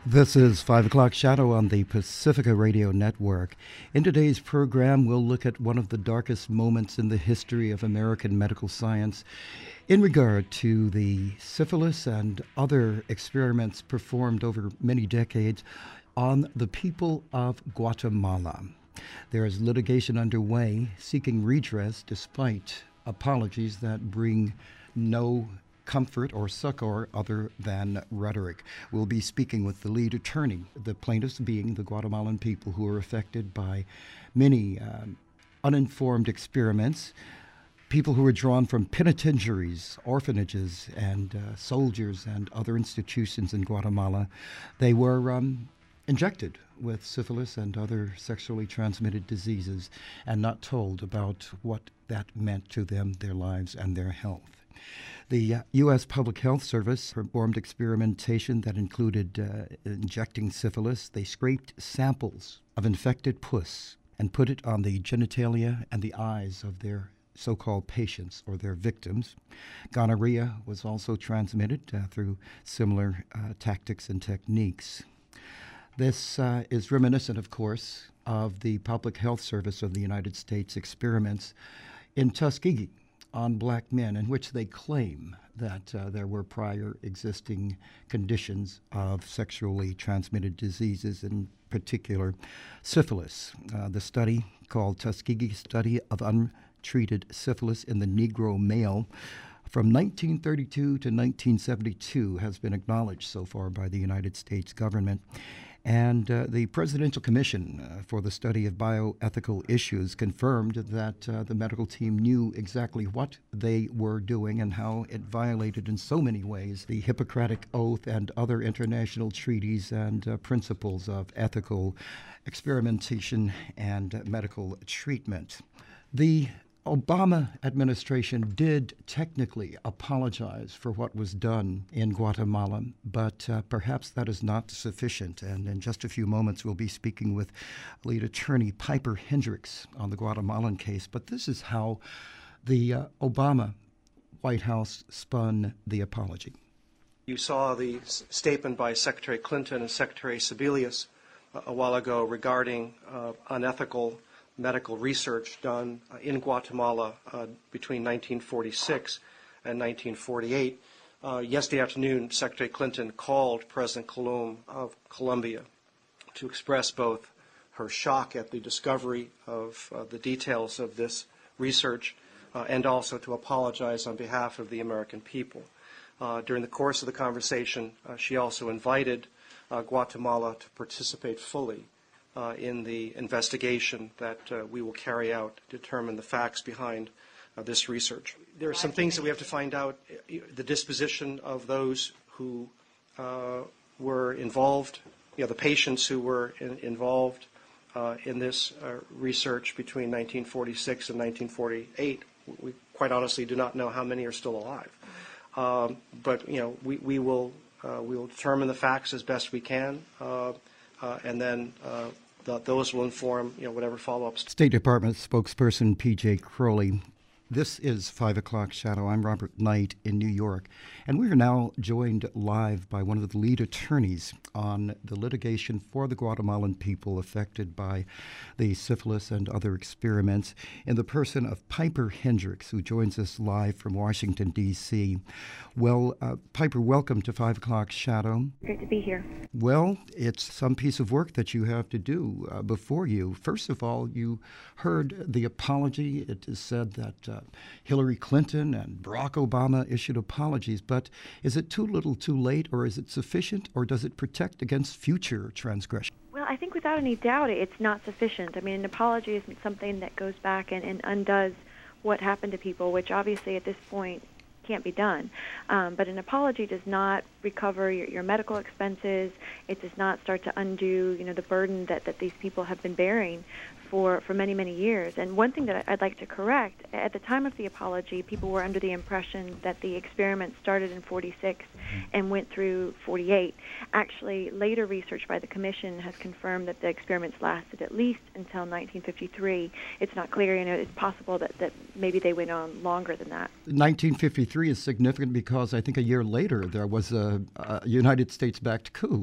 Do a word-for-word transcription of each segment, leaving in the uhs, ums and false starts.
This is five o'clock Shadow on the Pacifica Radio Network. In today's program, we'll look at one of the darkest moments in the history of American medical science in regard to the syphilis and other experiments performed over many decades on the people of Guatemala. There is litigation underway seeking redress despite apologies that bring no comfort or succor other than rhetoric. We'll be speaking with the lead attorney, the plaintiffs being the Guatemalan people who are affected by many um, uninformed experiments, people who were drawn from penitentiaries, orphanages, and uh, soldiers and other institutions in Guatemala. They were um, injected with syphilis and other sexually transmitted diseases and not told about what that meant to them, their lives, and their health. The uh, U S Public Health Service performed experimentation that included uh, injecting syphilis. They scraped samples of infected pus and put it on the genitalia and the eyes of their so-called patients or their victims. Gonorrhea was also transmitted uh, through similar uh, tactics and techniques. This uh, is reminiscent, of course, of the Public Health Service of the United States experiments in Tuskegee on black men, in which they claim that uh, there were prior existing conditions of sexually transmitted diseases, in particular syphilis. Uh, the study, called Tuskegee Study of Untreated Syphilis in the Negro Male, from nineteen thirty-two to nineteen seventy-two, has been acknowledged so far by the United States government. And uh, the Presidential Commission uh, for the Study of Bioethical Issues confirmed that uh, the medical team knew exactly what they were doing and how it violated in so many ways the Hippocratic Oath and other international treaties and uh, principles of ethical experimentation and medical treatment. The Obama administration did technically apologize for what was done in Guatemala, but uh, perhaps that is not sufficient. And in just a few moments, we'll be speaking with lead attorney Piper Hendricks on the Guatemalan case. But this is how the uh, Obama White House spun the apology. You saw the s- statement by Secretary Clinton and Secretary Sebelius uh, a while ago regarding uh, unethical medical research done uh, in Guatemala uh, between nineteen forty-six and nineteen forty-eight. Uh, yesterday afternoon, Secretary Clinton called President Colom of Colombia to express both her shock at the discovery of uh, the details of this research uh, and also to apologize on behalf of the American people. Uh, during the course of the conversation, uh, she also invited uh, Guatemala to participate fully Uh, in the investigation that uh, we will carry out to determine the facts behind uh, this research. There are some things that we have to find out, uh, the disposition of those who uh, were involved, you know, the patients who were in, involved uh, in this uh, research between nineteen forty-six and nineteen forty-eight. We quite honestly do not know how many are still alive. Um, but, you know, we, we will uh, we will determine the facts as best we can, uh, uh, and then uh, those will inform, you know, whatever follow-ups. State Department spokesperson P J Crowley. This is five o'clock Shadow. I'm Robert Knight in New York, and we are now joined live by one of the lead attorneys on the litigation for the Guatemalan people affected by the syphilis and other experiments, in the person of Piper Hendricks, who joins us live from Washington, D C Well, uh, Piper, welcome to five o'clock Shadow. Great to be here. Well, it's some piece of work that you have to do uh, before you. First of all, you heard the apology. It is said that uh, Hillary Clinton and Barack Obama issued apologies, but is it too little too late, or is it sufficient, or does it protect against future transgression? Well, I think without any doubt it's not sufficient. I mean, an apology isn't something that goes back and, and undoes what happened to people, which obviously at this point can't be done. Um, but an apology does not recover your, your medical expenses. It does not start to undo, you know, the burden that, that these people have been bearing for, for many, many years. And one thing that I'd like to correct, at the time of the apology, people were under the impression that the experiment started in forty-six and went through forty-eight. Actually, later research by the Commission has confirmed that the experiments lasted at least until nineteen fifty-three. It's not clear, you know, it's possible that, that maybe they went on longer than that. nineteen fifty-three is significant because I think a year later there was a, a United States-backed coup.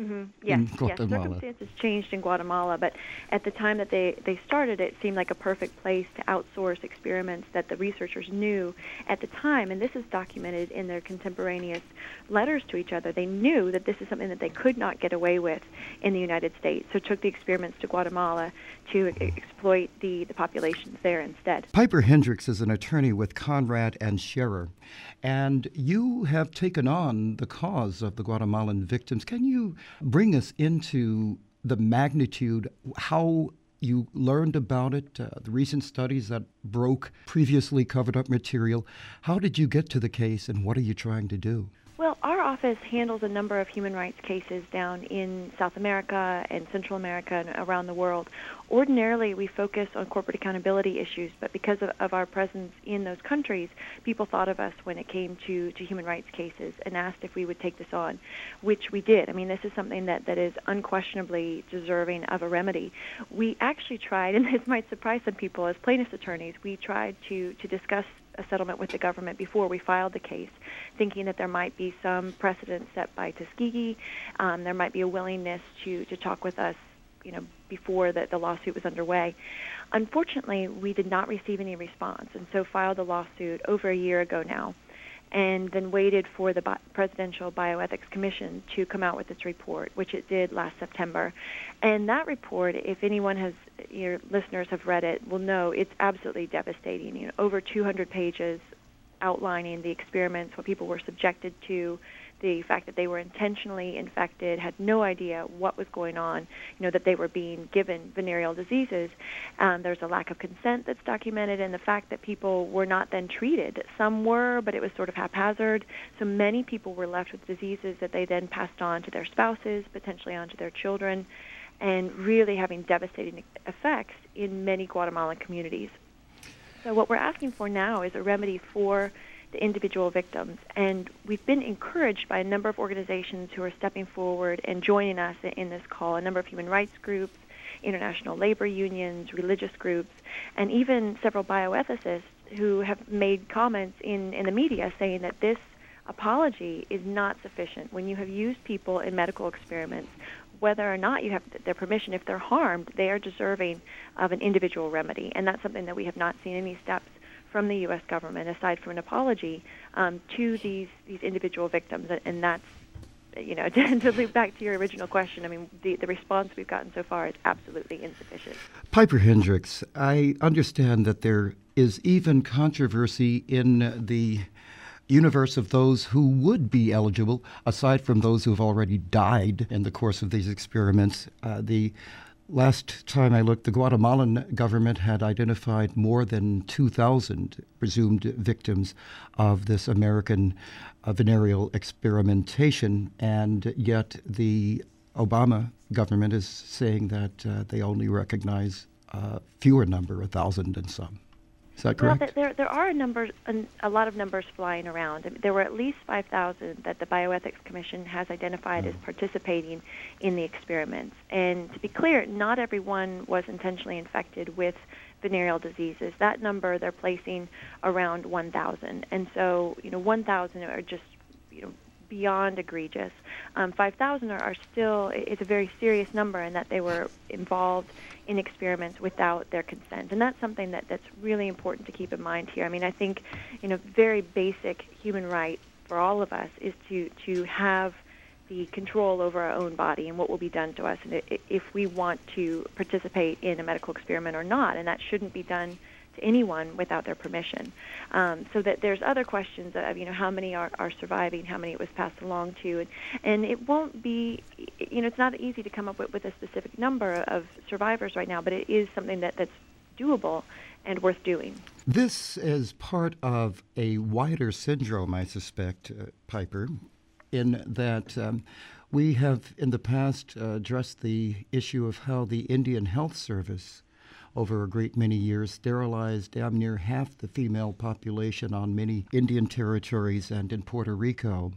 Mm-hmm. Yes, in yes. Guatemala. Circumstances changed in Guatemala, but at the time that they, they started, it seemed like a perfect place to outsource experiments that the researchers knew at the time, and this is documented in their contemporaneous letters to each other. They knew that this is something that they could not get away with in the United States, so took the experiments to Guatemala to e- exploit the, the populations there instead. Piper Hendricks is an attorney with Conrad and Scherer, and you have taken on the cause of the Guatemalan victims. Can you bring us into the magnitude, how you learned about it, uh, the recent studies that broke previously covered up material? How did you get to the case, and what are you trying to do? Well, our office handles a number of human rights cases down in South America and Central America and around the world. Ordinarily, we focus on corporate accountability issues, but because of, of our presence in those countries, people thought of us when it came to, to human rights cases and asked if we would take this on, which we did. I mean, this is something that, that is unquestionably deserving of a remedy. We actually tried, and this might surprise some people as plaintiffs' attorneys, we tried to, to discuss a settlement with the government before we filed the case, thinking that there might be some precedent set by Tuskegee. Um, there might be a willingness to, to talk with us, you know, before the, the lawsuit was underway. Unfortunately, we did not receive any response, and so filed the lawsuit over a year ago now, and then waited for the Bi- Presidential Bioethics Commission to come out with its report, which it did last September. And that report, if anyone has, your listeners have read it, will know it's absolutely devastating. You know, over two hundred pages outlining the experiments, what people were subjected to, the fact that they were intentionally infected, had no idea what was going on, you know, that they were being given venereal diseases. Um, there's a lack of consent that's documented, and the fact that people were not then treated. Some were, but it was sort of haphazard. So many people were left with diseases that they then passed on to their spouses, potentially on to their children, and really having devastating effects in many Guatemalan communities. So what we're asking for now is a remedy for the individual victims, and we've been encouraged by a number of organizations who are stepping forward and joining us in this call, a number of human rights groups, international labor unions, religious groups, and even several bioethicists who have made comments in, in the media saying that this apology is not sufficient. When you have used people in medical experiments, whether or not you have their permission, if they're harmed, they are deserving of an individual remedy, and that's something that we have not seen any steps from the U S government, aside from an apology, um, to these, these individual victims. And that's, you know, to, to loop back to your original question, I mean, the, the response we've gotten so far is absolutely insufficient. Piper Hendricks, I understand that there is even controversy in the universe of those who would be eligible, aside from those who have already died in the course of these experiments. Uh, the Last time I looked, the Guatemalan government had identified more than two thousand presumed victims of this American uh, venereal experimentation, and yet the Obama government is saying that uh, they only recognize uh, fewer number, a thousand and some. Is that correct? Well, there there are a number, a lot of numbers flying around. There were at least five thousand that the Bioethics Commission has identified oh. as participating in the experiments. And to be clear, not everyone was intentionally infected with venereal diseases. That number they're placing around one thousand. And so, you know, one thousand are just, you know, beyond egregious. Um, five thousand are, are still, it's a very serious number in that they were involved in experiments without their consent. And that's something that, that's really important to keep in mind here. I mean, I think, you know, very basic human right for all of us is to, to have the control over our own body and what will be done to us, and it, if we want to participate in a medical experiment or not, and that shouldn't be done to anyone without their permission. Um, so that there's other questions of, you know, how many are, are surviving, how many it was passed along to, and, and it won't be, you know, it's not easy to come up with, with a specific number of survivors right now, but it is something that, that's doable and worth doing. This is part of a wider syndrome, I suspect, uh, Piper, in that um, we have in the past uh, addressed the issue of how the Indian Health Service over a great many years sterilized damn near half the female population on many Indian territories and in Puerto Rico.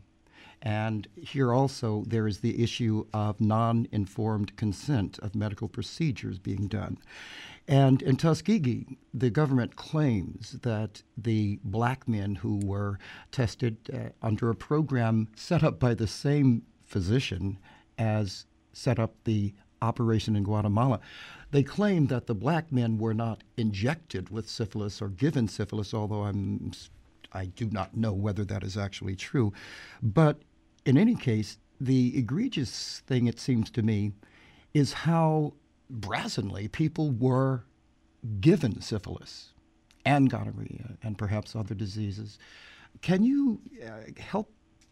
And here also there is the issue of non-informed consent of medical procedures being done. And in Tuskegee, the government claims that the black men who were tested uh, under a program set up by the same physician as set up the operation in Guatemala. They claim that the black men were not injected with syphilis or given syphilis, although I'm, I do not know whether that is actually true. But in any case, the egregious thing, it seems to me, is how brazenly people were given syphilis and gonorrhea and perhaps other diseases. Can you uh, help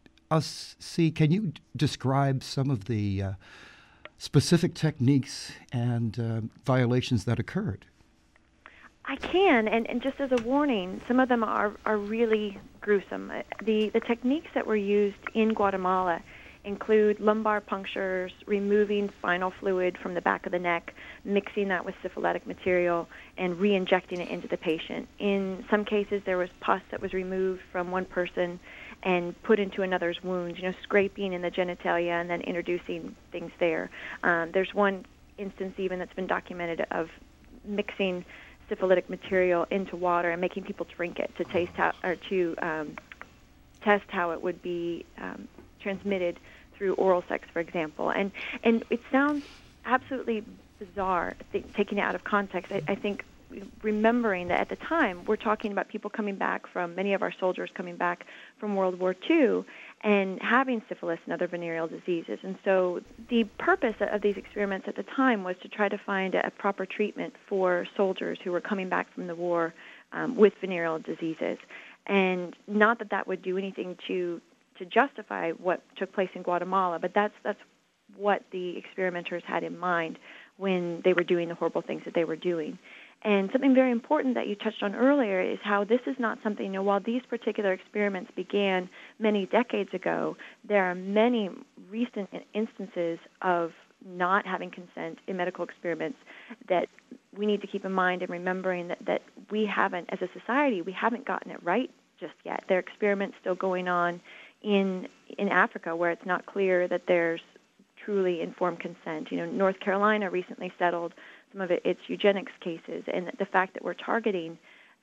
us see, can you d- describe some of the uh, specific techniques and uh, violations that occurred? I can, and, and just as a warning, some of them are, are really gruesome. The, the techniques that were used in Guatemala include lumbar punctures, removing spinal fluid from the back of the neck, mixing that with syphilitic material, and re-injecting it into the patient. In some cases, there was pus that was removed from one person and put into another's wound, you know, scraping in the genitalia and then introducing things there. Um, there's one instance even that's been documented of mixing syphilitic material into water and making people drink it to taste how, or to um, test how it would be um, transmitted through oral sex, for example. And and it sounds absolutely bizarre, th- taking it out of context. I, I think remembering that at the time, we're talking about people coming back from, many of our soldiers coming back from World War Two and having syphilis and other venereal diseases. And so the purpose of these experiments at the time was to try to find a proper treatment for soldiers who were coming back from the war um, with venereal diseases. And not that that would do anything to to justify what took place in Guatemala, but that's that's what the experimenters had in mind when they were doing the horrible things that they were doing. And something very important that you touched on earlier is how this is not something, you know, while these particular experiments began many decades ago, there are many recent instances of not having consent in medical experiments that we need to keep in mind, and remembering that, that we haven't, as a society, we haven't gotten it right just yet. There are experiments still going on in in Africa where it's not clear that there's truly informed consent. You know, North Carolina recently settled some of it, its eugenics cases, and the fact that we're targeting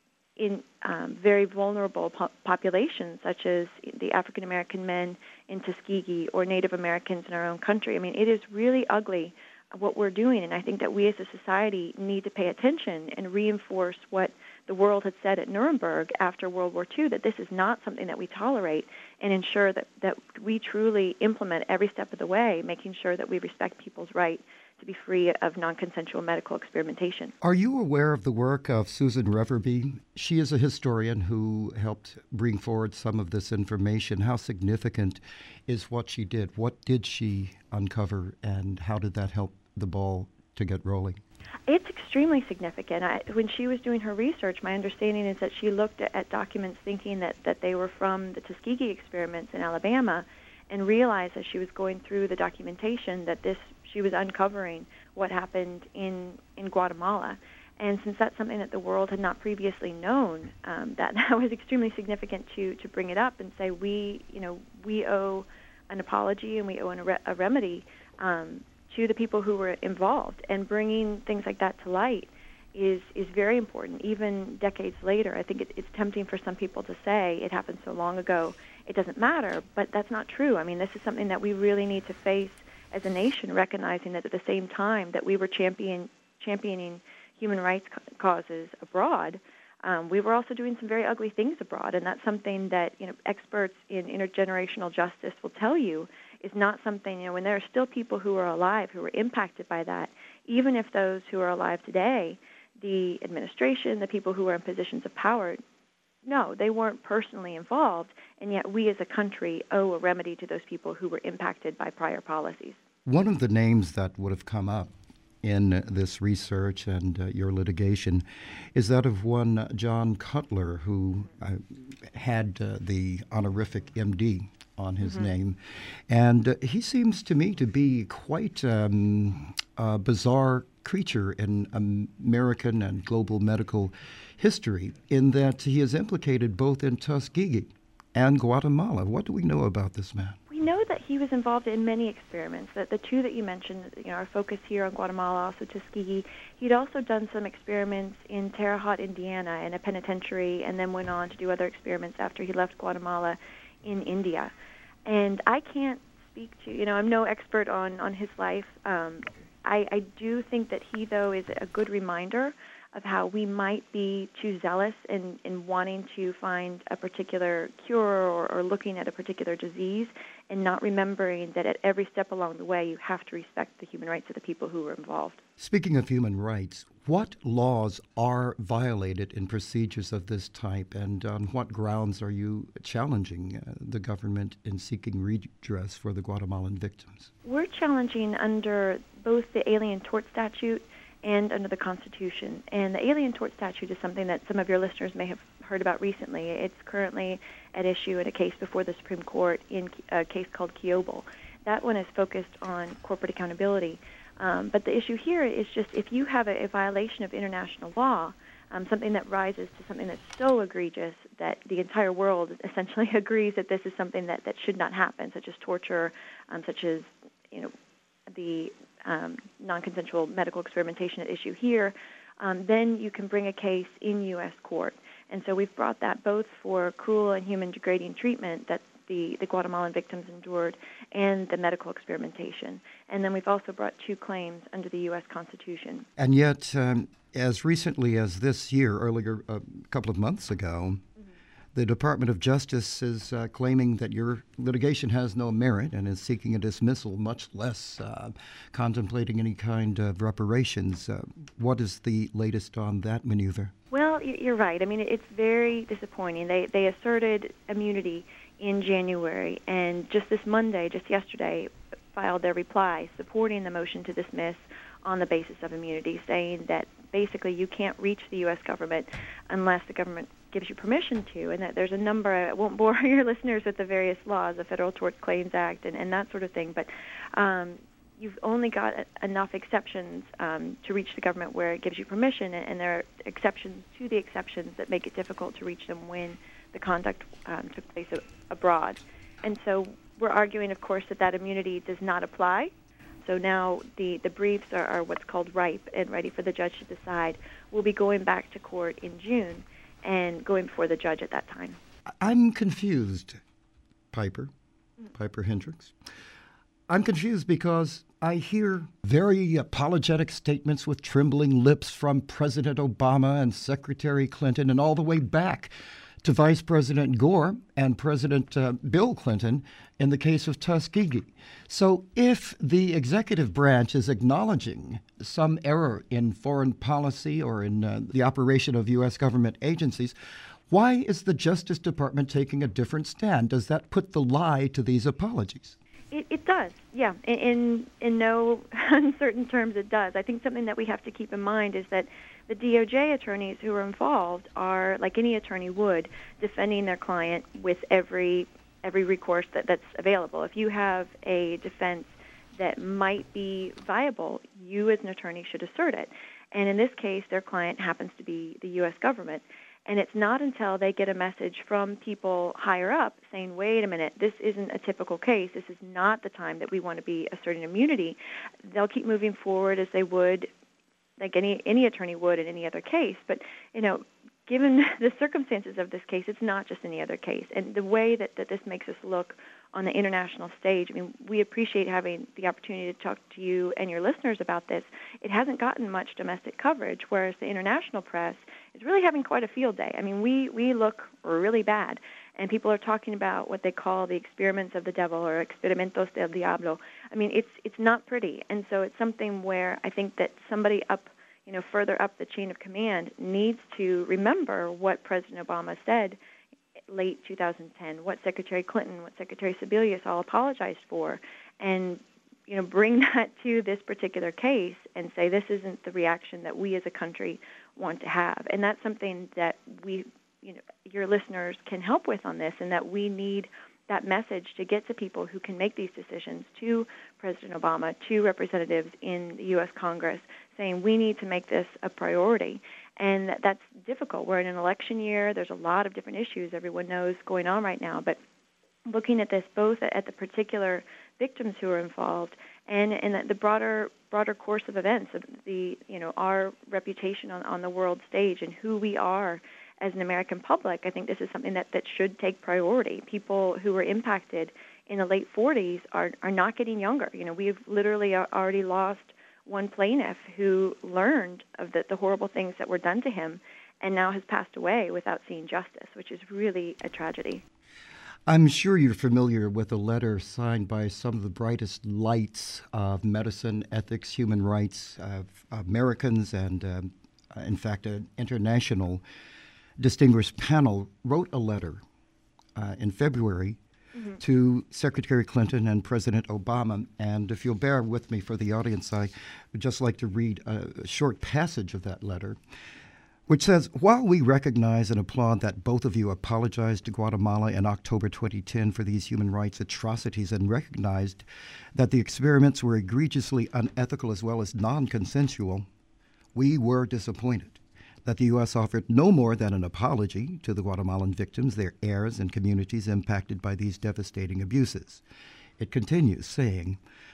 in um, very vulnerable po- populations, such as the African American men in Tuskegee or Native Americans in our own country. I mean, it is really ugly what we're doing, and I think that we as a society need to pay attention and reinforce what the world had said at Nuremberg after World War Two, that this is not something that we tolerate, and ensure that, that we truly implement every step of the way, making sure that we respect people's right to be free of non-consensual medical experimentation. Are you aware of the work of Susan Reverby? She is a historian who helped bring forward some of this information. How significant is what she did? What did she uncover, and how did that help the ball to get rolling? It's extremely significant. I, when she was doing her research, my understanding is that she looked at, at documents thinking that, that they were from the Tuskegee experiments in Alabama, and realized as she was going through the documentation that this she was uncovering what happened in, in Guatemala. And since that's something that the world had not previously known, um, that, that was extremely significant to, to bring it up and say we, you know, we owe an apology and we owe an, a, re- a remedy um, to the people who were involved. And bringing things like that to light is is very important, even decades later. I think it, it's tempting for some people to say it happened so long ago, it doesn't matter, but that's not true. I mean, this is something that we really need to face as a nation, recognizing that at the same time that we were champion, championing human rights causes abroad, um, we were also doing some very ugly things abroad, and that's something that, you know, experts in intergenerational justice will tell you is not something, you know, when there are still people who are alive who were impacted by that, even if those who are alive today, the administration, the people who are in positions of power, no, they weren't personally involved, and yet we as a country owe a remedy to those people who were impacted by prior policies. One of the names that would have come up in this research and uh, your litigation is that of one uh, John Cutler, who uh, had uh, the honorific M D on his mm-hmm. name. And uh, he seems to me to be quite um, a bizarre creature in American and global medical history, in that he is implicated both in Tuskegee and Guatemala. What do we know about this man? We know that he was involved in many experiments. That the two that you mentioned, you know, our focus here on Guatemala, also Tuskegee. He'd also done some experiments in Terre Haute, Indiana, in a penitentiary, and then went on to do other experiments after he left Guatemala in India. And I can't speak to, you know, I'm no expert on, on his life. Um, I, I do think that he, though, is a good reminder of how we might be too zealous in, in wanting to find a particular cure or, or looking at a particular disease and not remembering that at every step along the way you have to respect the human rights of the people who are involved. Speaking of human rights, what laws are violated in procedures of this type, and on what grounds are you challenging uh, the government in seeking redress for the Guatemalan victims? We're challenging under both the Alien Tort Statute and under the Constitution. And the Alien Tort Statute is something that some of your listeners may have heard about recently. It's currently at issue in a case before the Supreme Court in a case called Kiobel. That one is focused on corporate accountability. Um, but the issue here is just if you have a, a violation of international law, um, something that rises to something that's so egregious that the entire world essentially agrees that this is something that, that should not happen, such as torture, um, such as, you know, the um, non-consensual medical experimentation at issue here, um, then you can bring a case in U S court. And so we've brought that both for cruel and human degrading treatment that the, the Guatemalan victims endured and the medical experimentation. And then we've also brought two claims under the U S Constitution. And yet, um, as recently as this year, earlier, a couple of months ago, the Department of Justice is uh, claiming that your litigation has no merit and is seeking a dismissal, much less uh, contemplating any kind of reparations. Uh, what is the latest on that maneuver? Well, you're right. I mean, it's very disappointing. They they asserted immunity in January, and just this Monday, just yesterday, filed their reply supporting the motion to dismiss on the basis of immunity, saying that basically you can't reach the U S government unless the government gives you permission to, and that there's a number, I won't bore your listeners with the various laws, the Federal Tort Claims Act and, and that sort of thing, but um, you've only got enough exceptions um, to reach the government where it gives you permission, and, and there are exceptions to the exceptions that make it difficult to reach them when the conduct um, took place abroad. And so we're arguing, of course, that that immunity does not apply. So now the, the briefs are, are what's called ripe and ready for the judge to decide. We'll be going back to court in June and going before the judge at that time. I'm confused, Piper, mm. Piper Hendricks. I'm confused because I hear very apologetic statements with trembling lips from President Obama and Secretary Clinton and all the way back to Vice President Gore and President uh, Bill Clinton in the case of Tuskegee. So if the executive branch is acknowledging some error in foreign policy or in uh, the operation of U S government agencies, why is the Justice Department taking a different stand? Does that put the lie to these apologies? It, it does, yeah. In, in in no uncertain terms, it does. I think something that we have to keep in mind is that the D O J attorneys who are involved are, like any attorney would, defending their client with every every recourse that, that's available. If you have a defense that might be viable, you as an attorney should assert it. And in this case, their client happens to be the U S government. And it's not until they get a message from people higher up saying, wait a minute, this isn't a typical case, this is not the time that we want to be asserting immunity, they'll keep moving forward as they would, like any any attorney would in any other case. But, you know, given the circumstances of this case, it's not just any other case. And the way that, that this makes us look on the international stage, I mean, we appreciate having the opportunity to talk to you and your listeners about this. It hasn't gotten much domestic coverage, whereas the international press is really having quite a field day. I mean, we, we look really bad, and people are talking about what they call the experiments of the devil or experimentos del diablo. I mean, it's it's not pretty, and so it's something where I think that somebody up, you know, further up the chain of command needs to remember what President Obama said late two thousand ten, what Secretary Clinton, what Secretary Sebelius all apologized for, and you know, bring that to this particular case and say this isn't the reaction that we as a country want to have. And that's something that we, you know, your listeners can help with on this, and that we need that message to get to people who can make these decisions, to President Obama, to representatives in the U S Congress, saying we need to make this a priority. And that's difficult. We're in an election year. There's a lot of different issues everyone knows going on right now. But looking at this both at the particular victims who are involved and in the broader broader course of events, of the you know our reputation on, on the world stage and who we are as an American public, I think this is something that, that should take priority. People who were impacted in the late forties are, are not getting younger. You know, we've literally already lost one plaintiff who learned of the, the horrible things that were done to him and now has passed away without seeing justice, which is really a tragedy. I'm sure you're familiar with a letter signed by some of the brightest lights of medicine, ethics, human rights, uh, Americans, and um, in fact, an international distinguished panel wrote a letter uh, in February mm-hmm. to Secretary Clinton and President Obama. And if you'll bear with me for the audience, I would just like to read a short passage of that letter, which says, while we recognize and applaud that both of you apologized to Guatemala in October twenty ten for these human rights atrocities and recognized that the experiments were egregiously unethical as well as non-consensual, we were disappointed that the U S offered no more than an apology to the Guatemalan victims, their heirs, and communities impacted by these devastating abuses. It continues, saying,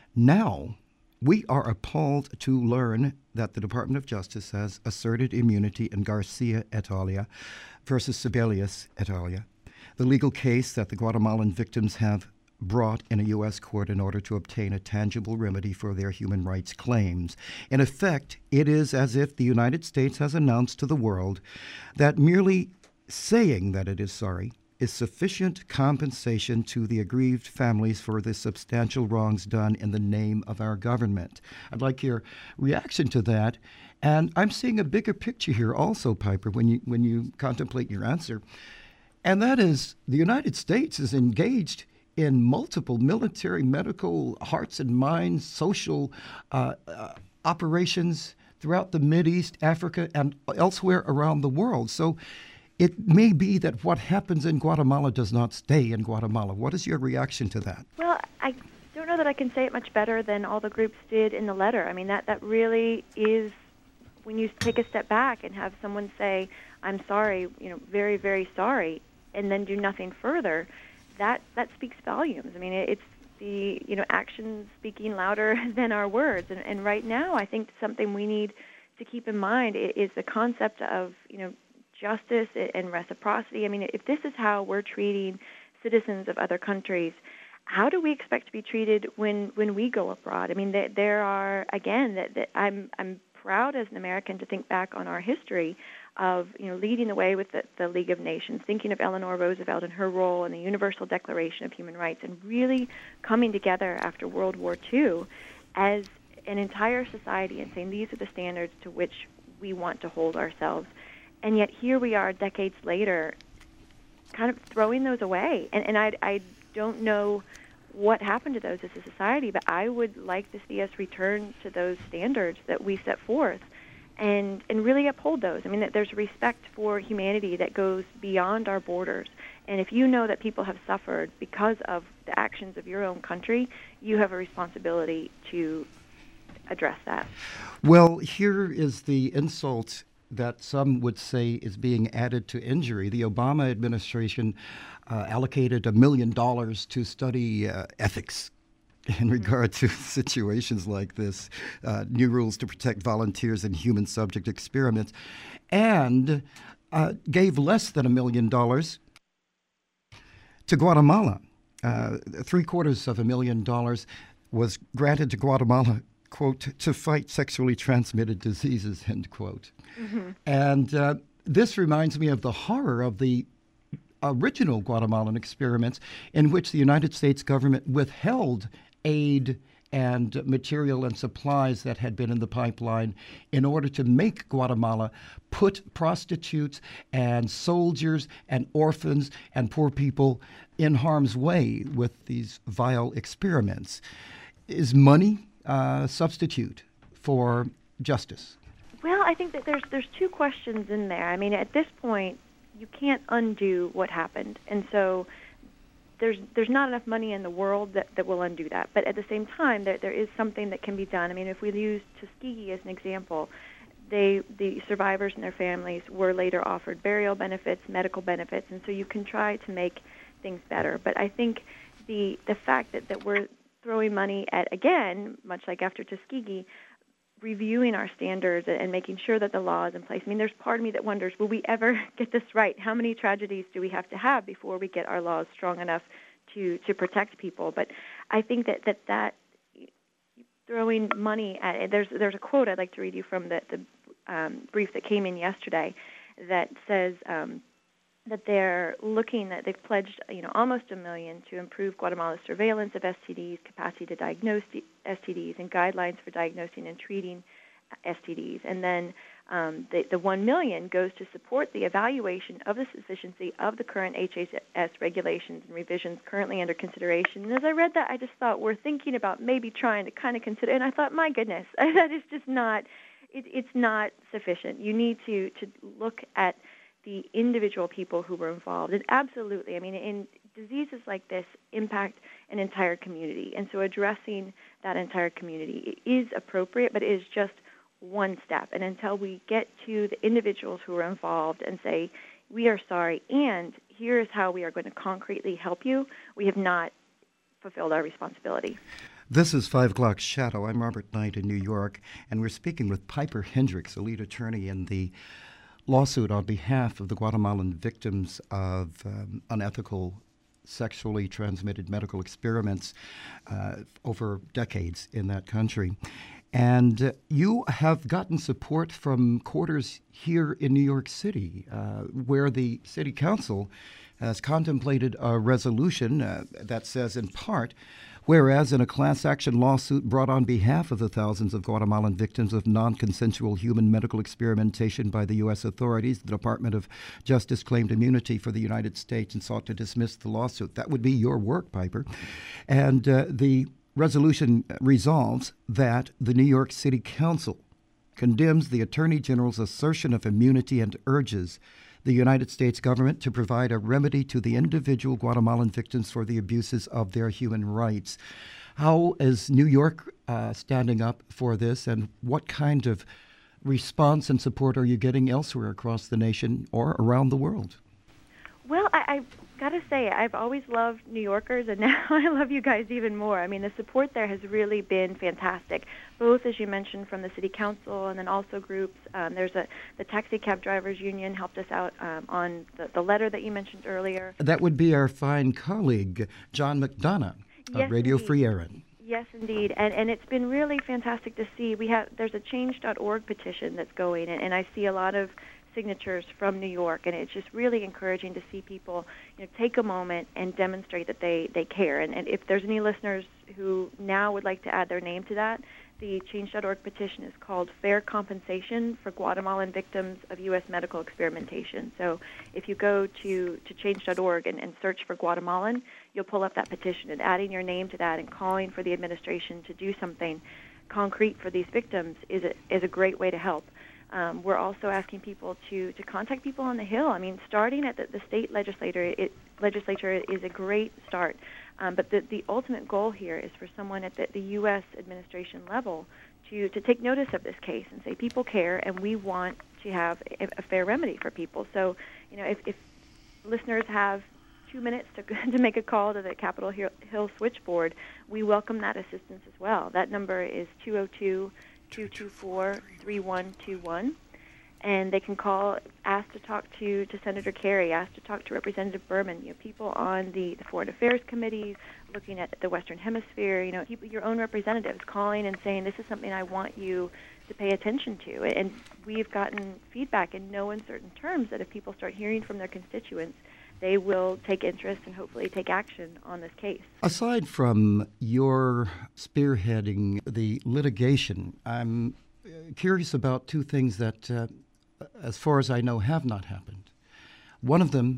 now we are appalled to learn that the Department of Justice has asserted immunity in Garcia et al. Versus Sebelius et al., the legal case that the Guatemalan victims have brought in a U S court in order to obtain a tangible remedy for their human rights claims. In effect, it is as if the United States has announced to the world that merely saying that it is sorry is sufficient compensation to the aggrieved families for the substantial wrongs done in the name of our government. I'd like your reaction to that. And I'm seeing a bigger picture here also, Piper, when you when you contemplate your answer. And that is the United States is engaged in multiple military, medical, hearts and minds, social uh, uh, operations throughout the Mideast, Africa, and elsewhere around the world. So it may be that what happens in Guatemala does not stay in Guatemala. What is your reaction to that? Well, I don't know that I can say it much better than all the groups did in the letter. I mean, that, that really is, when you take a step back and have someone say, I'm sorry, you know, very, very sorry, and then do nothing further, that, that speaks volumes. I mean, it's the, you know, actions speaking louder than our words. And, and right now, I think something we need to keep in mind is the concept of, you know, justice and reciprocity. I mean, if this is how we're treating citizens of other countries, how do we expect to be treated when, when we go abroad? I mean, there, there are, again, that, that I'm I'm proud as an American to think back on our history of, you know, leading the way with the, the League of Nations, thinking of Eleanor Roosevelt and her role in the Universal Declaration of Human Rights, and really coming together after World War Two as an entire society and saying these are the standards to which we want to hold ourselves. And yet here we are decades later kind of throwing those away. And, and I, I don't know what happened to those as a society, but I would like to see us return to those standards that we set forth and, and really uphold those. I mean, that there's respect for humanity that goes beyond our borders. And if you know that people have suffered because of the actions of your own country, you have a responsibility to address that. Well, here is the insult that some would say is being added to injury. The Obama administration uh, allocated a million dollars to study uh, ethics in regard to situations like this, uh, new rules to protect volunteers in human subject experiments, and uh, gave less than a million dollars to Guatemala. Uh, three quarters of a million dollars was granted to Guatemala, quote, to fight sexually transmitted diseases, end quote. Mm-hmm. And uh, this reminds me of the horror of the original Guatemalan experiments in which the United States government withheld aid and material and supplies that had been in the pipeline in order to make Guatemala put prostitutes and soldiers and orphans and poor people in harm's way with these vile experiments. Is money a substitute for justice? Well, I think that there's there's two questions in there. I mean, at this point, you can't undo what happened, and so there's there's not enough money in the world that, that will undo that. But at the same time, there there is something that can be done. I mean, if we use Tuskegee as an example, they the survivors and their families were later offered burial benefits, medical benefits, and so you can try to make things better. But I think the the fact that, that we're throwing money at, again, much like after Tuskegee, reviewing our standards and making sure that the law is in place. I mean, there's part of me that wonders, will we ever get this right? How many tragedies do we have to have before we get our laws strong enough to, to protect people. But I think that that, that throwing money at it, there's there's a quote I'd like to read you from the, the um, brief that came in yesterday that says um, that they're looking at, they've pledged, you know, almost a million to improve Guatemala's surveillance of S T Ds, capacity to diagnose S T Ds, and guidelines for diagnosing and treating S T Ds. And then um, the, the one million goes to support the evaluation of the sufficiency of the current H H S regulations and revisions currently under consideration. And as I read that, I just thought we're thinking about maybe trying to kind of consider, and I thought, my goodness, that is just not, it, it's not sufficient. You need to, to look at the individual people who were involved. And absolutely, I mean, in diseases like this impact an entire community. And so addressing that entire community is appropriate, but it is just one step. And until we get to the individuals who are involved and say, we are sorry, and here is how we are going to concretely help you, we have not fulfilled our responsibility. This is Five O'Clock Shadow. I'm Robert Knight in New York, and we're speaking with Piper Hendricks, a lead attorney in the lawsuit on behalf of the Guatemalan victims of um, unethical sexually transmitted medical experiments uh, over decades in that country. And uh, you have gotten support from quarters here in New York City, uh, where the city council has contemplated a resolution uh, that says, in part, whereas in a class action lawsuit brought on behalf of the thousands of Guatemalan victims of non-consensual human medical experimentation by the U S authorities, the Department of Justice claimed immunity for the United States and sought to dismiss the lawsuit. That would be your work, Piper. And uh, the resolution resolves that the New York City Council condemns the Attorney General's assertion of immunity and urges the United States government to provide a remedy to the individual Guatemalan victims for the abuses of their human rights. How is New York uh, standing up for this, and what kind of response and support are you getting elsewhere across the nation or around the world? Well, I, I've got to say, I've always loved New Yorkers, and now I love you guys even more. I mean, the support there has really been fantastic, both, as you mentioned, from the city council and then also groups. Um, there's a the Taxi Cab Drivers Union helped us out um, on the, the letter that you mentioned earlier. That would be our fine colleague, John McDonough of Yes, Radio indeed. Free Erin. Yes, indeed, and and it's been really fantastic to see. We have there's a change dot org petition that's going, and, and I see a lot of signatures from New York, and it's just really encouraging to see people, you know, take a moment and demonstrate that they, they care. And, and if there's any listeners who now would like to add their name to that, the change dot org petition is called Fair Compensation for Guatemalan Victims of U S Medical Experimentation. So if you go to, to change dot org and, and search for Guatemalan, you'll pull up that petition, and adding your name to that and calling for the administration to do something concrete for these victims is a, is a great way to help. Um, we're also asking people to, to contact people on the Hill. I mean, starting at the, the state legislature, it, legislature is a great start. Um, but the, the ultimate goal here is for someone at the, the U S administration level to, to take notice of this case and say, people care, and we want to have a, a fair remedy for people. So, you know, if, if listeners have two minutes to, to make a call to the Capitol Hill, Hill switchboard, we welcome that assistance as well. That number is two oh two, two two four, three one two one, and they can call, ask to talk to, to Senator Kerry, ask to talk to Representative Berman, you know, people on the, the Foreign Affairs Committee, looking at the Western Hemisphere, you know, people, your own representatives calling and saying, this is something I want you to pay attention to. And we've gotten feedback in no uncertain terms that if people start hearing from their constituents, they will take interest and hopefully take action on this case. Aside from your spearheading the litigation, I'm curious about two things that, uh, as far as I know, have not happened. One of them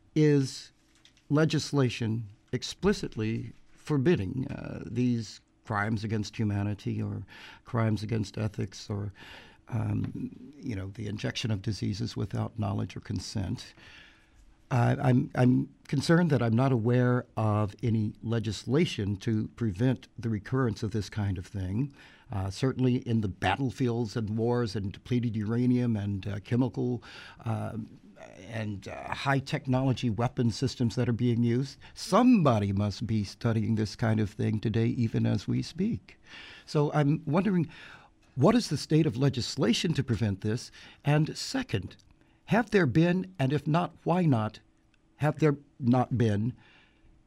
is legislation explicitly forbidding uh, these crimes against humanity or crimes against ethics or, um, you know, the injection of diseases without knowledge or consent. Uh, I'm, I'm concerned that I'm not aware of any legislation to prevent the recurrence of this kind of thing. Uh, certainly in the battlefields and wars and depleted uranium and uh, chemical uh, and uh, high technology weapon systems that are being used, somebody must be studying this kind of thing today, even as we speak. So I'm wondering, what is the state of legislation to prevent this? And second, have there been, and if not, why not, have there not been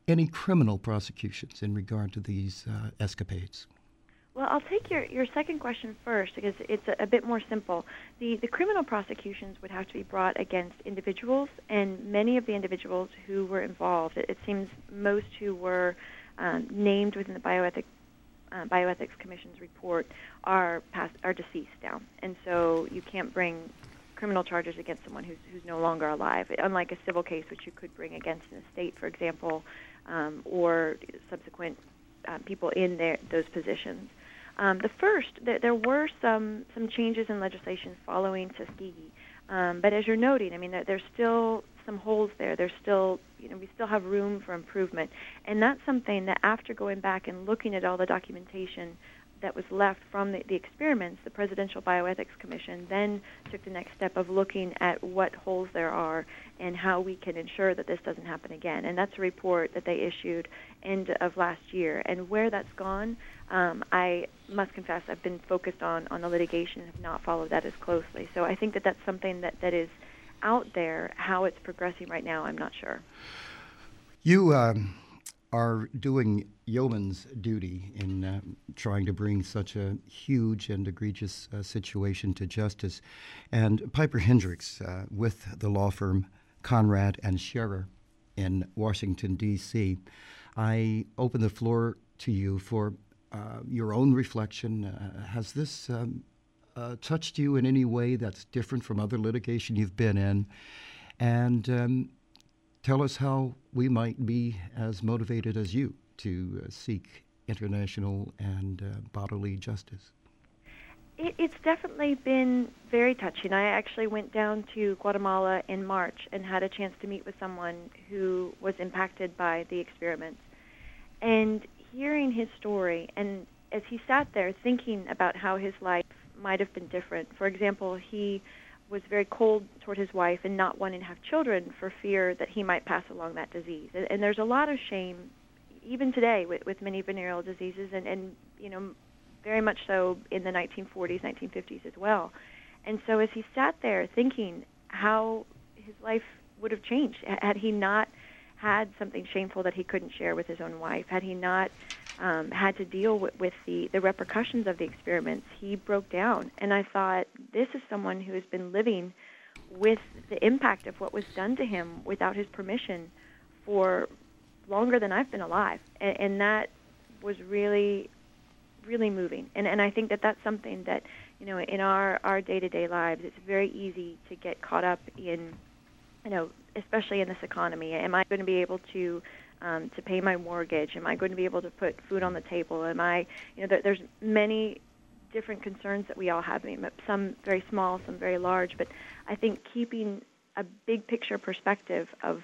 any criminal prosecutions in regard to these uh, escapades? Well, I'll take your, your second question first because it's a, a bit more simple. The, the criminal prosecutions would have to be brought against individuals, and many of the individuals who were involved, it, it seems most who were um, named within the bioethic, uh, Bioethics Commission's report are past, are deceased now. And so you can't bring criminal charges against someone who's, who's no longer alive, unlike a civil case which you could bring against an estate, for example, um, or subsequent uh, people in their, those positions. Um, the first, there, there were some, some changes in legislation following Tuskegee, um, but as you're noting, I mean, there, there's still some holes there. There's still, you know, we still have room for improvement, and that's something that after going back and looking at all the documentation that was left from the, the experiments, the Presidential Bioethics Commission then took the next step of looking at what holes there are and how we can ensure that this doesn't happen again. And that's a report that they issued end of last year. And where that's gone, um, I must confess I've been focused on, on the litigation and have not followed that as closely. So I think that that's something that, that is out there. How it's progressing right now, I'm not sure. You um, are doing yeoman's duty in uh, trying to bring such a huge and egregious uh, situation to justice. And Piper Hendricks, uh, with the law firm Conrad and Scherer in Washington, D C, I open the floor to you for uh, your own reflection. Uh, has this um, uh, touched you in any way that's different from other litigation you've been in? And um, tell us how we might be as motivated as you to uh, seek international and uh, bodily justice. It, it's definitely been very touching. I actually went down to Guatemala in March and had a chance to meet with someone who was impacted by the experiments. And hearing his story, and as he sat there thinking about how his life might have been different. For example, he was very cold toward his wife and not wanting to have children for fear that he might pass along that disease. And, and there's a lot of shame, even today, with, with many venereal diseases, and, and you know, very much so in the nineteen forties, nineteen fifties as well. And so as he sat there thinking how his life would have changed had he not had something shameful that he couldn't share with his own wife, had he not um, had to deal with, with the, the repercussions of the experiments, he broke down. And I thought, this is someone who has been living with the impact of what was done to him without his permission for longer than I've been alive. And, and that was really, really moving. And, and I think that that's something that, you know, in our, our day-to-day lives, it's very easy to get caught up in, you know, especially in this economy. Am I going to be able to um, to pay my mortgage? Am I going to be able to put food on the table? Am I, you know, there, there's many different concerns that we all have, I mean, some very small, some very large, but I think keeping a big picture perspective of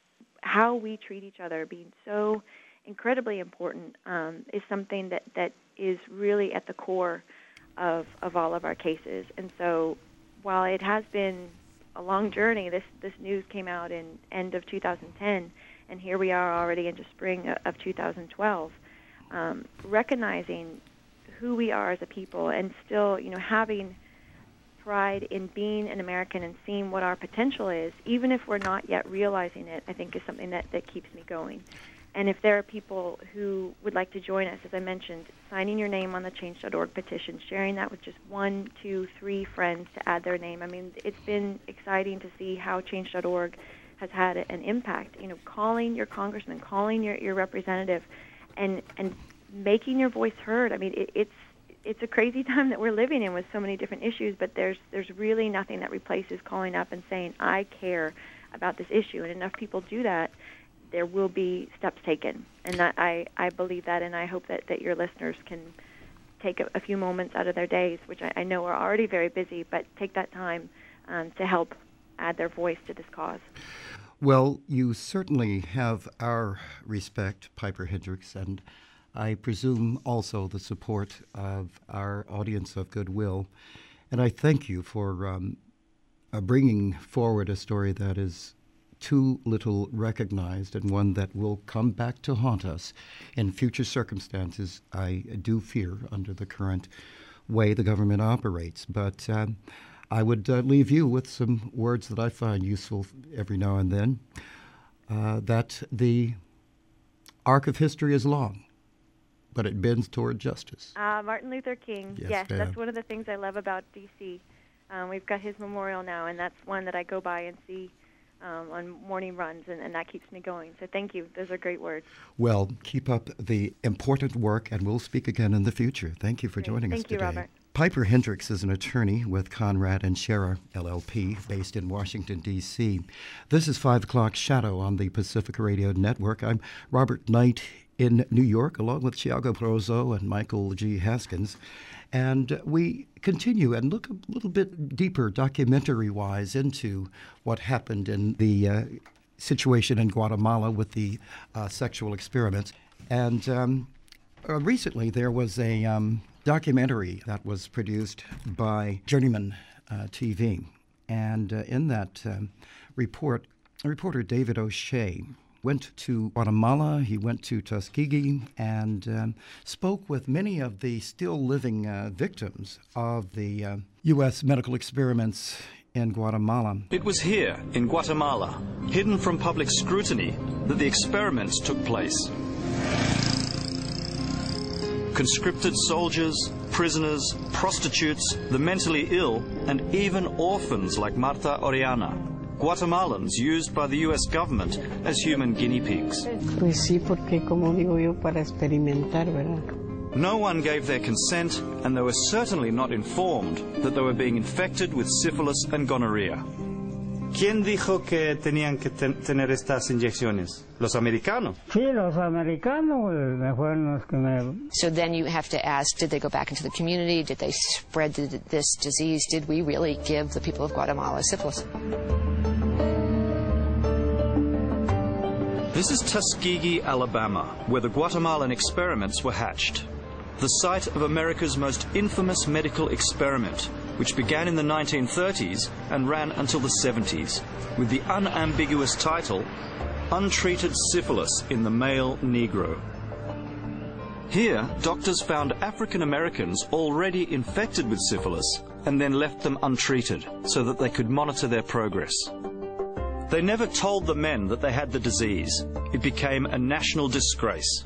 how we treat each other being so incredibly important um, is something that, that is really at the core of, of all of our cases. And so while it has been a long journey, this, this news came out in end of two thousand ten, and here we are already into spring of two thousand twelve, um, recognizing who we are as a people and still, you know, having pride in being an American and seeing what our potential is, even if we're not yet realizing it, I think is something that, that keeps me going. And if there are people who would like to join us, as I mentioned, signing your name on the change dot org petition, sharing that with just one, two, three friends to add their name. I mean, it's been exciting to see how change dot org has had an impact. You know, calling your congressman, calling your, your representative, and and making your voice heard. I mean, it, it's it's a crazy time that we're living in with so many different issues, but there's there's really nothing that replaces calling up and saying, I care about this issue. And enough people do that, there will be steps taken. And that, I, I believe that, and I hope that, that your listeners can take a, a few moments out of their days, which I, I know are already very busy, but take that time um, to help add their voice to this cause. Well, you certainly have our respect, Piper Hendricks, and I presume also the support of our audience of goodwill. And I thank you for um, uh, bringing forward a story that is too little recognized and one that will come back to haunt us in future circumstances, I do fear, under the current way the government operates. But um, I would uh, leave you with some words that I find useful every now and then, uh, that the arc of history is long, but it bends toward justice. Uh, Martin Luther King, Yes, yes, ma'am. that's one of the things I love about D C. Um, we've got his memorial now, and that's one that I go by and see um, on morning runs, and, and that keeps me going. So thank you. Those are great words. Well, keep up the important work, and we'll speak again in the future. Thank you for Great. joining us Thank you, today. Robert. Piper Hendricks is an attorney with Conrad and Scherer, L L P, based in Washington, D C This is five o'clock Shadow on the Pacific Radio Network. I'm Robert Knight in New York, along with Thiago Prozo and Michael G. Haskins. And we continue and look a little bit deeper, documentary-wise, into what happened in the uh, situation in Guatemala with the uh, sexual experiments. And um, uh, recently there was a um, documentary that was produced by Journeyman uh, T V. And uh, in that um, report, reporter David O'Shea went to Guatemala, he went to Tuskegee, and um, spoke with many of the still living uh, victims of the uh, U S medical experiments in Guatemala. It was here, in Guatemala, hidden from public scrutiny, that the experiments took place. Conscripted soldiers, prisoners, prostitutes, the mentally ill, and even orphans like Marta Oriana, Guatemalans used by the U S government as human guinea pigs. Pues sí, porque como digo yo, para experimentar, ¿verdad? No one gave their consent, and they were certainly not informed that they were being infected with syphilis and gonorrhea. ¿Quién dijo que tenían que ten tener estas inyecciones? ¿Los americanos? Sí, los americanos me fueron los que me... So then you have to ask, did they go back into the community? Did they spread this disease? Did we really give the people of Guatemala syphilis? This is Tuskegee, Alabama, where the Guatemalan experiments were hatched. The site of America's most infamous medical experiment, which began in the nineteen thirties and ran until the seventies, with the unambiguous title, Untreated Syphilis in the Male Negro. Here, doctors found African Americans already infected with syphilis and then left them untreated so that they could monitor their progress. They never told the men that they had the disease. It became a national disgrace.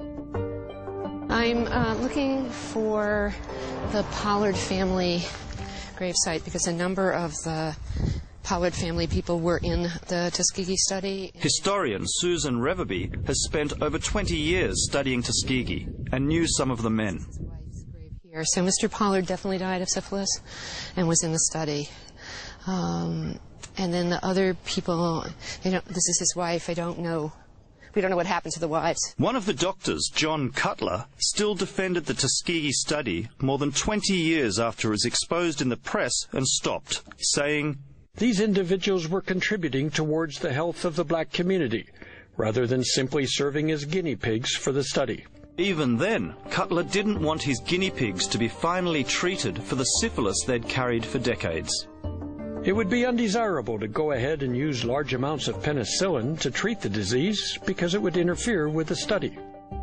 I'm uh, looking for the Pollard family gravesite because a number of the Pollard family people were in the Tuskegee study. Historian Susan Reverby has spent over twenty years studying Tuskegee and knew some of the men. Here. So Mister Pollard definitely died of syphilis and was in the study. Um, and then the other people, you know, this is his wife, I don't know. We don't know what happened to the wives. One of the doctors, John Cutler, still defended the Tuskegee study more than twenty years after it was exposed in the press and stopped, saying, "These individuals were contributing towards the health of the black community, rather than simply serving as guinea pigs for the study." Even then, Cutler didn't want his guinea pigs to be finally treated for the syphilis they'd carried for decades. It would be undesirable to go ahead and use large amounts of penicillin to treat the disease because it would interfere with the study.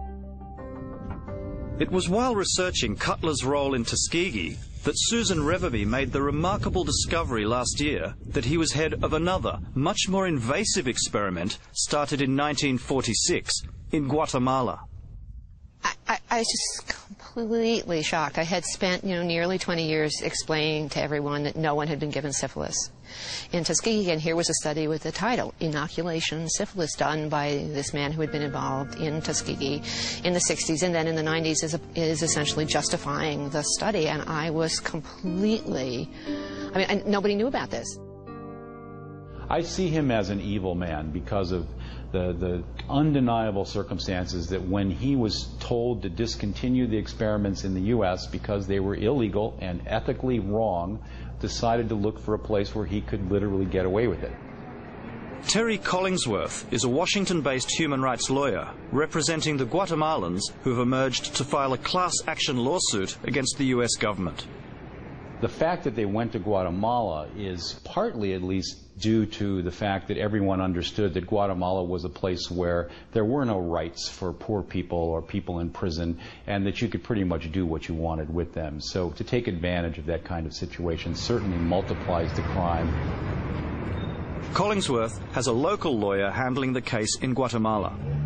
It was while researching Cutler's role in Tuskegee that Susan Reverby made the remarkable discovery last year that he was head of another, much more invasive experiment started in nineteen forty-six in Guatemala. I, I, I was just completely shocked. I had spent, you know, nearly twenty years explaining to everyone that no one had been given syphilis in Tuskegee, and here was a study with the title, Inoculation Syphilis, done by this man who had been involved in Tuskegee in the sixties, and then in the nineties is, a, is essentially justifying the study, and I was completely, I mean, I, nobody knew about this. I see him as an evil man because of the, the undeniable circumstances that when he was told to discontinue the experiments in the U S because they were illegal and ethically wrong, decided to look for a place where he could literally get away with it. Terry Collingsworth is a Washington-based human rights lawyer representing the Guatemalans who have emerged to file a class action lawsuit against the U S government. The fact that they went to Guatemala is partly, at least, due to the fact that everyone understood that Guatemala was a place where there were no rights for poor people or people in prison, and that you could pretty much do what you wanted with them. So to take advantage of that kind of situation certainly multiplies the crime. Collingsworth has a local lawyer handling the case in Guatemala.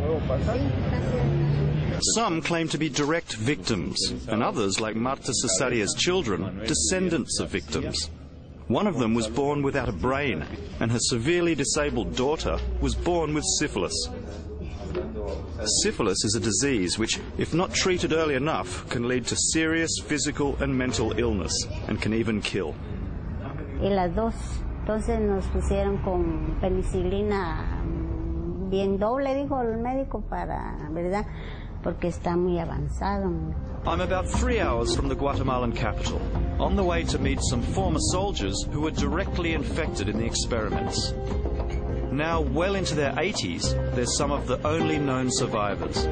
Some claim to be direct victims, and others, like Marta Cesaria's children, descendants of victims. One of them was born without a brain, and her severely disabled daughter was born with syphilis. Syphilis is a disease which, if not treated early enough, can lead to serious physical and mental illness, and can even kill. Y las dos. Entonces nos pusieron con penicilina bien doble, dijo el médico, para, ¿verdad? Porque está muy avanzado. I'm about three hours from the Guatemalan capital, on the way to meet some former soldiers who were directly infected in the experiments. Now well into their eighties, they're some of the only known survivors.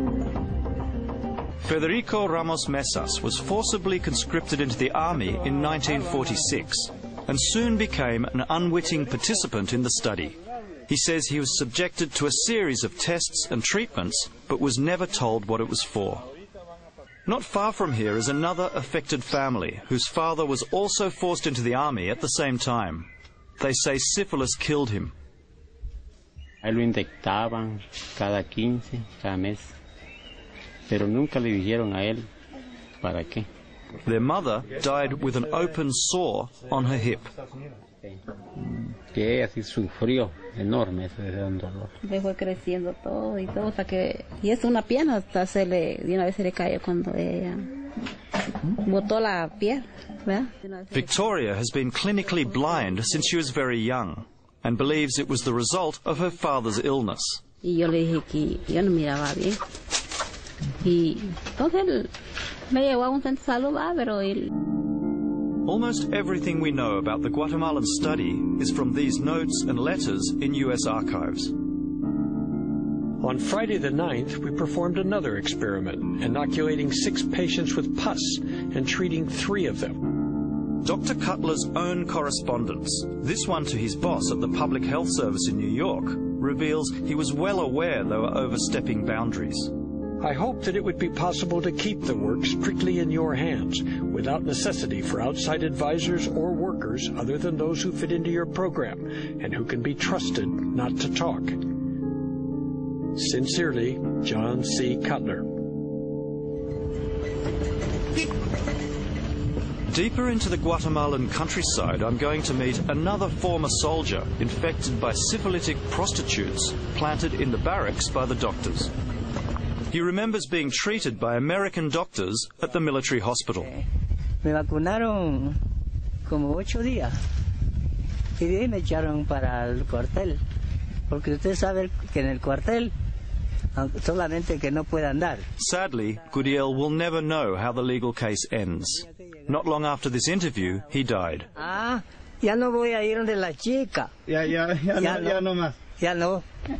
Federico Ramos Mesas was forcibly conscripted into the army in nineteen forty-six and soon became an unwitting participant in the study. He says he was subjected to a series of tests and treatments, but was never told what it was for. Not far from here is another affected family whose father was also forced into the army at the same time. They say syphilis killed him. A él lo inyectaban cada quince, cada mes, pero nunca le dijeron a él para qué. Their mother died with an open sore on her hip. Que ella sí sufrió enorme ese dolor. Le fue creciendo todo y todo hasta que, y es una pierna, hasta se le, de una vez se le cayó cuando ella botó la piel, ¿verdad? Victoria has been clinically blind since she was very young and believes it was the result of her father's illness. Y yo le dije que yo no miraba bien. Y entonces él me llevó a un centro de salud, ¿verdad? Pero él... Almost everything we know about the Guatemalan study is from these notes and letters in U S archives. On Friday the ninth, we performed another experiment, inoculating six patients with pus and treating three of them. Doctor Cutler's own correspondence, this one to his boss at the Public Health Service in New York, reveals he was well aware they were overstepping boundaries. I hope that it would be possible to keep the work strictly in your hands, without necessity for outside advisors or workers other than those who fit into your program and who can be trusted not to talk. Sincerely, John C. Cutler. Deeper into the Guatemalan countryside, I'm going to meet another former soldier infected by syphilitic prostitutes planted in the barracks by the doctors. He remembers being treated by American doctors at the military hospital. Me vacunaron como ocho días y de ahí me echaron para el cuartel, porque usted sabe que en el cuartel solamente que no puede andar. Sadly, Guriel will never know how the legal case ends. Not long after this interview, he died. Ah, ya no voy a ir donde la chica. Ya, ya, ya, ya, no, ya no más. Ya no.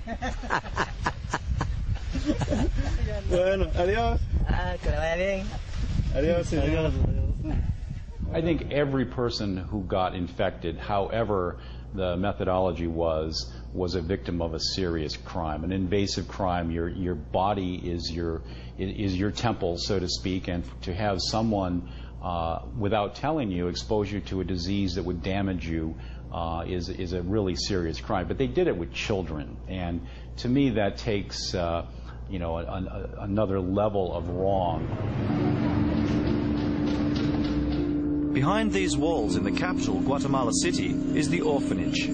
Bueno, adiós. Ah, que le vaya bien. Adiós, señor. I think every person who got infected, however the methodology was, was a victim of a serious crime, an invasive crime. Your your body is your is your temple, so to speak, and to have someone uh, without telling you expose you to a disease that would damage you uh, is is a really serious crime. But they did it with children, and to me that takes uh, you know a, a, another level of wrong. Behind these walls in the capital, Guatemala City, is the orphanage.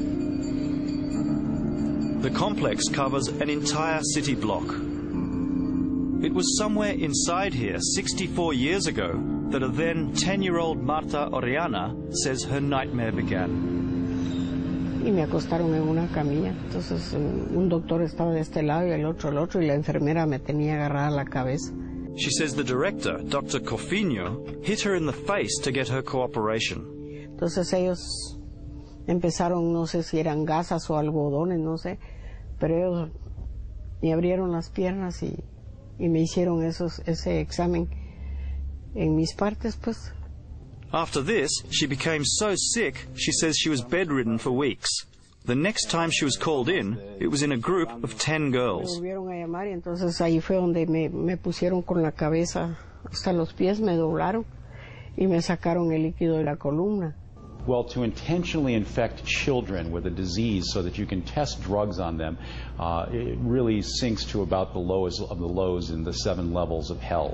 The complex covers an entire city block. It was somewhere inside here sixty-four years ago that a then ten-year-old Marta Orellana says her nightmare began. Y me acostaron en una camilla. Entonces un doctor estaba de este lado y el otro al otro y la enfermera me tenía agarrada la cabeza. She says the director, Doctor Cofiño, hit her in the face to get her cooperation. Entonces ellos empezaron, no sé si eran gasas o algodones, no sé, pero ellos me abrieron las piernas y, y me hicieron esos, ese examen en mis partes, pues. After this, she became so sick, she says she was bedridden for weeks. The next time she was called in, it was in a group of ten girls. Me volvieron a llamar y entonces ahí fue donde me, me pusieron con la cabeza hasta los pies, me doblaron y me sacaron el líquido de la columna. Well, to intentionally infect children with a disease so that you can test drugs on them, uh, it really sinks to about the lowest of the lows in the seven levels of hell.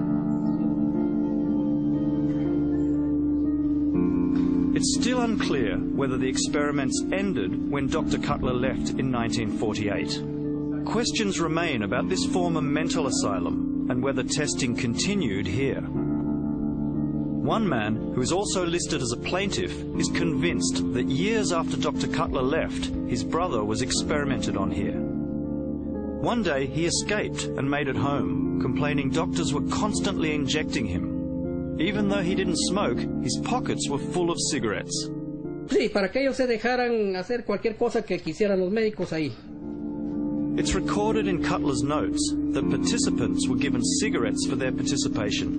It's still unclear whether the experiments ended when Doctor Cutler left in nineteen forty-eight. Questions remain about this former mental asylum and whether testing continued here. One man, who is also listed as a plaintiff, is convinced that years after Doctor Cutler left, his brother was experimented on here. One day he escaped and made it home, complaining doctors were constantly injecting him. Even though he didn't smoke, his pockets were full of cigarettes. Sí, para que ellos se dejaran hacer cualquier cosa que quisieran los médicos ahí. It's recorded in Cutler's notes that participants were given cigarettes for their participation.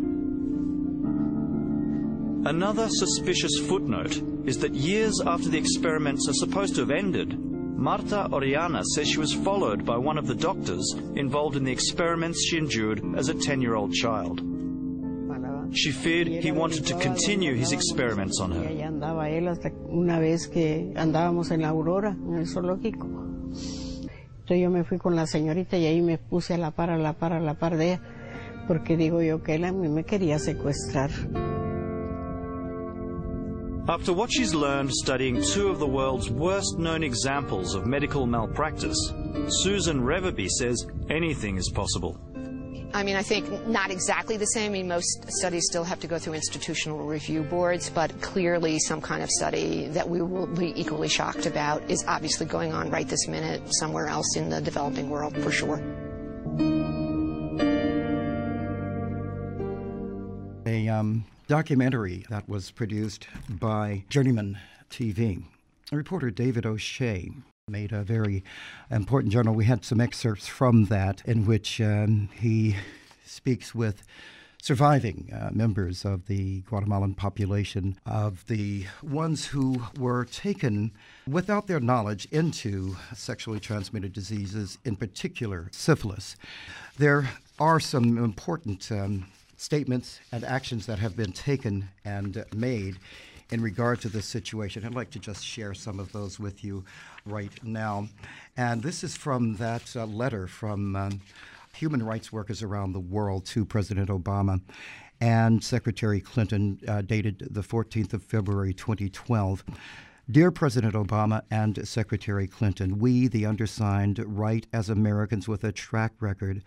Another suspicious footnote is that years after the experiments are supposed to have ended, Marta Oriana says she was followed by one of the doctors involved in the experiments she endured as a ten-year-old child. She feared he wanted to continue his experiments on her. Ahí andaba él hasta una vez que andábamos en la Aurora, en el zoológico. Entonces yo me fui con la señorita y ahí me puse a la par, a la par, a la par de ella, porque digo yo que él a mí me quería secuestrar. After what she's learned studying two of the world's worst-known examples of medical malpractice, Susan Reverby says anything is possible. I mean, I think not exactly the same. I mean, most studies still have to go through institutional review boards, but clearly some kind of study that we will be equally shocked about is obviously going on right this minute somewhere else in the developing world, for sure. A um, documentary that was produced by Journeyman T V. Reporter David O'Shea made a very important journal. We had some excerpts from that in which um, he speaks with surviving uh, members of the Guatemalan population, of the ones who were taken without their knowledge into sexually transmitted diseases, in particular syphilis. There are some important um, statements and actions that have been taken and made in regard to this situation. I'd like to just share some of those with you right now. And this is from that uh, letter from um, human rights workers around the world to President Obama and Secretary Clinton, uh, dated the fourteenth of February, twenty twelve. Dear President Obama and Secretary Clinton, we, the undersigned, write as Americans with a track record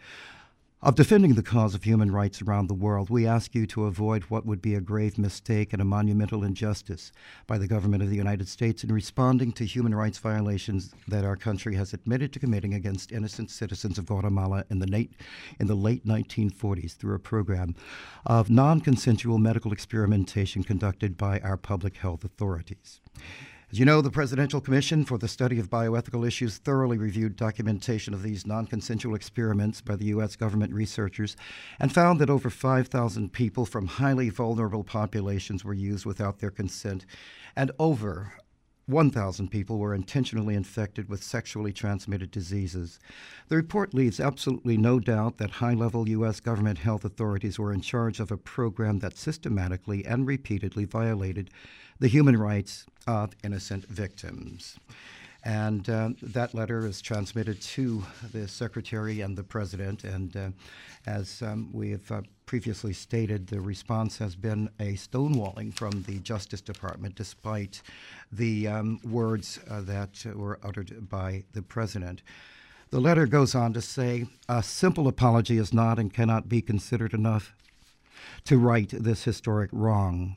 of defending the cause of human rights around the world. We ask you to avoid what would be a grave mistake and a monumental injustice by the government of the United States in responding to human rights violations that our country has admitted to committing against innocent citizens of Guatemala in the late, in the late nineteen forties through a program of non-consensual medical experimentation conducted by our public health authorities. As you know, the Presidential Commission for the Study of Bioethical Issues thoroughly reviewed documentation of these non-consensual experiments by the U S government researchers and found that over five thousand people from highly vulnerable populations were used without their consent, and over one thousand people were intentionally infected with sexually transmitted diseases. The report leaves absolutely no doubt that high-level U S government health authorities were in charge of a program that systematically and repeatedly violated the human rights of innocent victims. And uh, that letter is transmitted to the Secretary and the President, and uh, as um, we have uh, previously stated, the response has been a stonewalling from the Justice Department, despite the um, words uh, that were uttered by the President. The letter goes on to say, a simple apology is not and cannot be considered enough to right this historic wrong.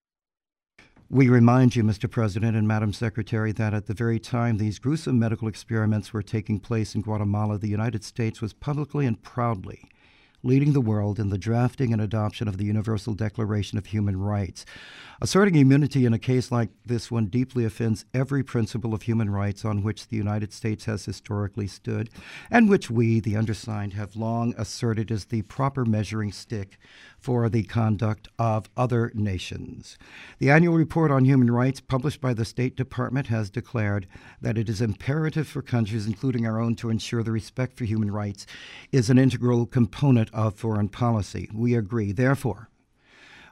We remind you, Mister President and Madam Secretary, that at the very time these gruesome medical experiments were taking place in Guatemala, the United States was publicly and proudly leading the world in the drafting and adoption of the Universal Declaration of Human Rights. Asserting immunity in a case like this one deeply offends every principle of human rights on which the United States has historically stood, and which we, the undersigned, have long asserted is the proper measuring stick for the conduct of other nations. The annual report on human rights published by the State Department has declared that it is imperative for countries, including our own, to ensure the respect for human rights is an integral component of foreign policy. We agree. Therefore,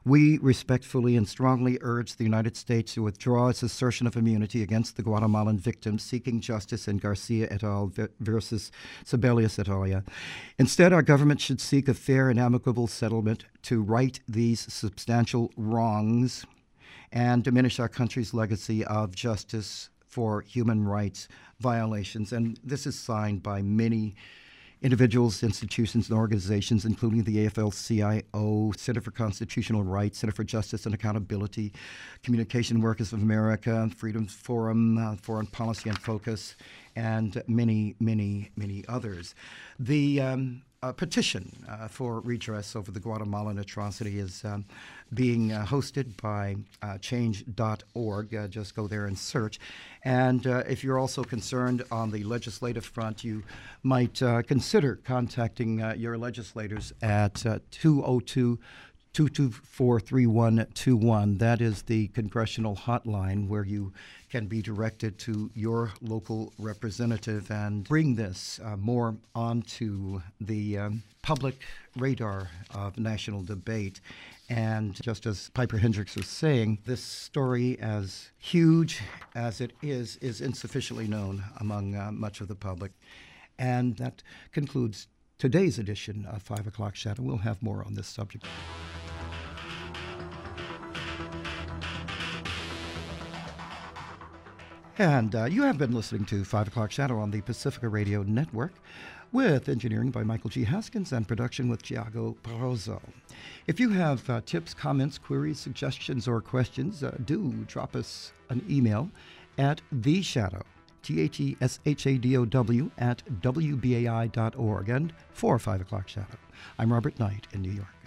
We respectfully and strongly urge the United States to withdraw its assertion of immunity against the Guatemalan victims seeking justice in Garcia et al. Versus Sebelius et al. Instead, our government should seek a fair and amicable settlement to right these substantial wrongs and diminish our country's legacy of justice for human rights violations. And this is signed by many individuals, institutions, and organizations, including the A F L C I O, Center for Constitutional Rights, Center for Justice and Accountability, Communication Workers of America, Freedom Forum, uh, Foreign Policy and Focus, and many, many, many others. The um, uh, petition uh, for redress over the Guatemalan atrocity is um, being uh, hosted by uh, change dot org. Uh, just go there and search. And uh, if you're also concerned on the legislative front, you might uh, consider contacting uh, your legislators at uh, two oh two, two two four, three one two one. That is the congressional hotline where you can be directed to your local representative and bring this uh, more onto the um, public radar of national debate. And just as Piper Hendricks was saying, this story, as huge as it is, is insufficiently known among uh, much of the public. And that concludes today's edition of Five O'Clock Shadow. We'll have more on this subject. And uh, you have been listening to Five O'Clock Shadow on the Pacifica Radio Network, with engineering by Michael G. Haskins and production with Tiago Barroso. If you have uh, tips, comments, queries, suggestions, or questions, uh, do drop us an email at theshadow, T H E S H A D O W, at W B A I dot org. And for Five O'Clock Shadow, I'm Robert Knight in New York.